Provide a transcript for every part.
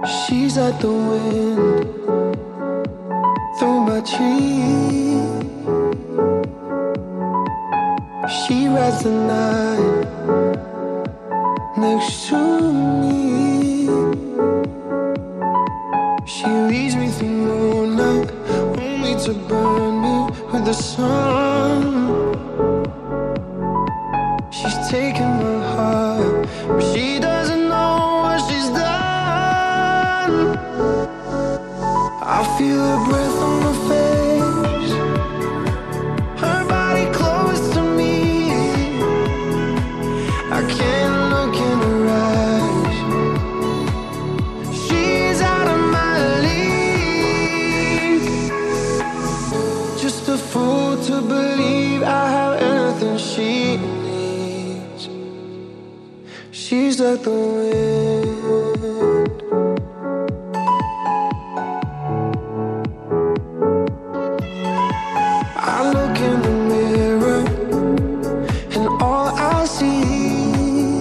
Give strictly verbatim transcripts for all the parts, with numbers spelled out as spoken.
She's like the wind through my tree. She rides the night next to me. She leads me through moonlight, only to burn me with the sun. She's taken my heart, but she doesn't know what she's done. I feel her breath on my face, her body close to me. I can't look in her eyes, she's out of my league. Just a fool to believe I have anything she needs. She's like the wind. I look in the mirror and all I see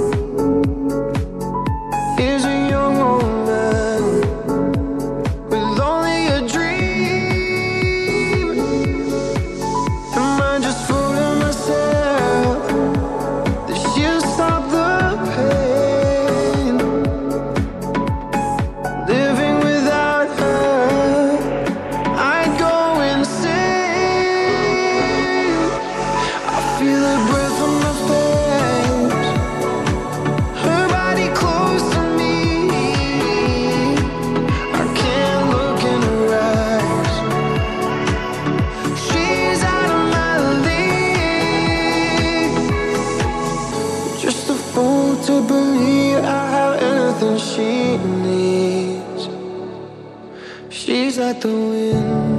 is a young woman with only a dream. Am I just fooling myself that she'll stop the pain? Living without her, I'd go insane. I feel her breath on my face, her body close to me. I can't look in her eyes, she's out of my league. Just a fool to believe I have anything she needs. She's like the wind.